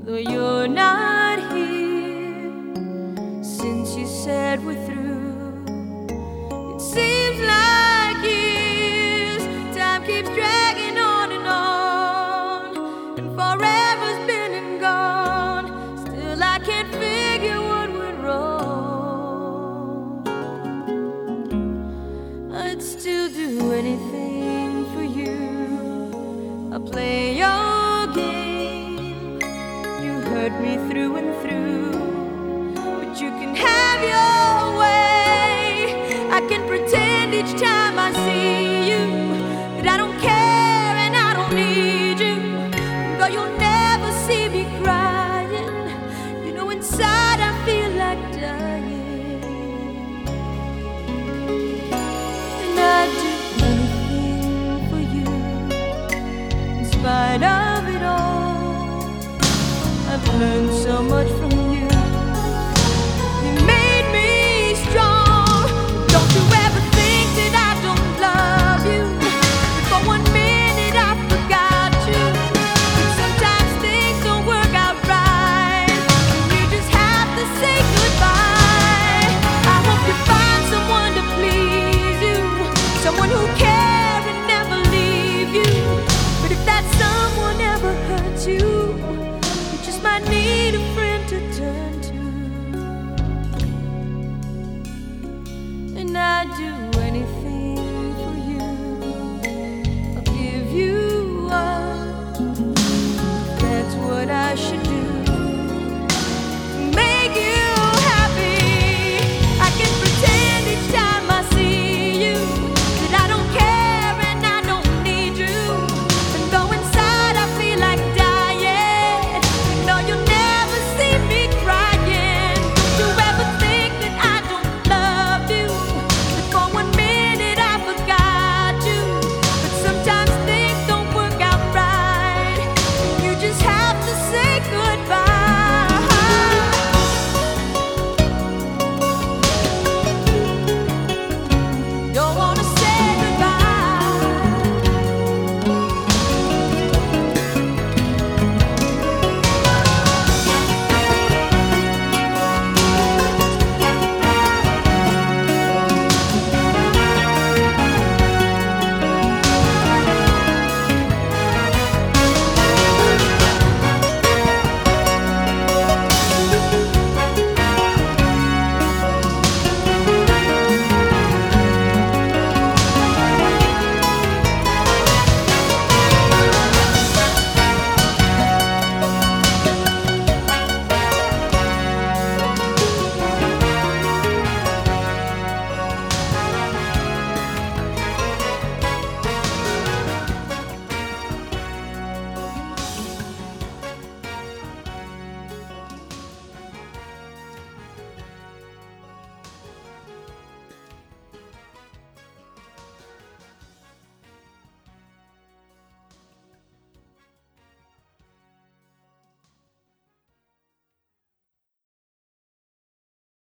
though you're not here. Since you said we're through, it seems like years. Time keeps dragging on, and forever's been and gone. Still I can't figure what went wrong. I'd still do anything for you. I'll play your game. You hurt me through and through, but you can have your way. I can pretend each time I see you that I don't care and I don't need you. Though you'll never see me crying, you know inside I feel like dying. And I'd do anything for you. In spite of it all, I've learned so much from you. You made me strong. Don't you ever think that I don't love you. But for 1 minute I forgot you. Sometimes things don't work out right, and you just have to say goodbye. I hope you find someone to please you, someone who care and never leave you. But if that someone ever hurts you, you just might need